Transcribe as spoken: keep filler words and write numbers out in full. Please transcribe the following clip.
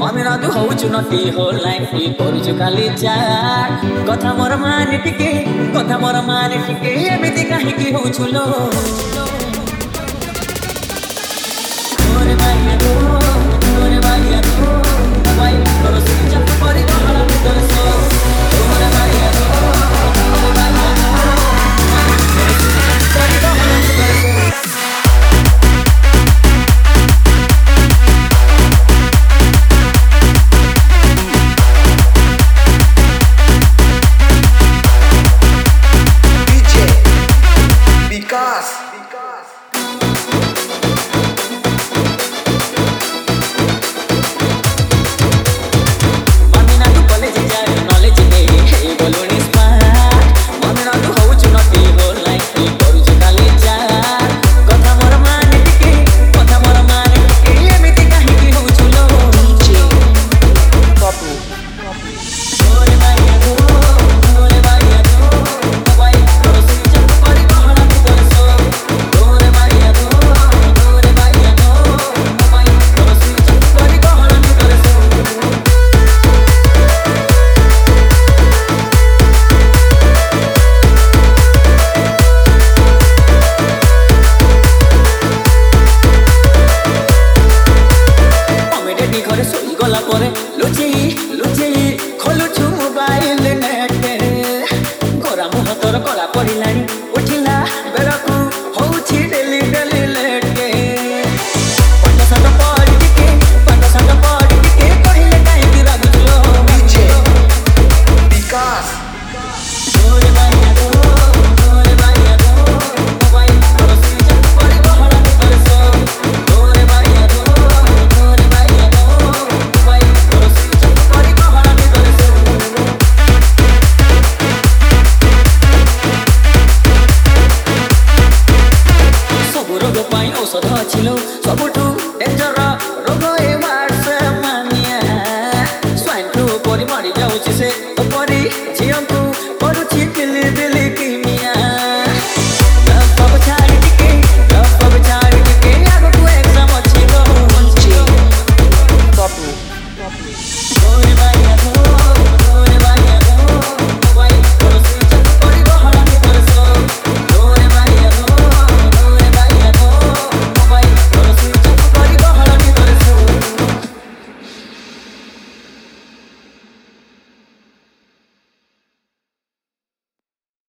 মামিরা তু হউচু নটি হো লাইফ কি করুচু খালি চাট কথা মোর মানে টিকে কথা মোর মানে টিকে এমিতি কাহিকি হউচু লো ওরে মাইয়া গো ওরে মাইয়া গো ভাই তোর সুইচ অফ করে গহল ভিতর সো ওরে মাইয়া গো ওরে মাইয়া গো তোর সুইচ অফ করে গহল ভিতর সো লুচি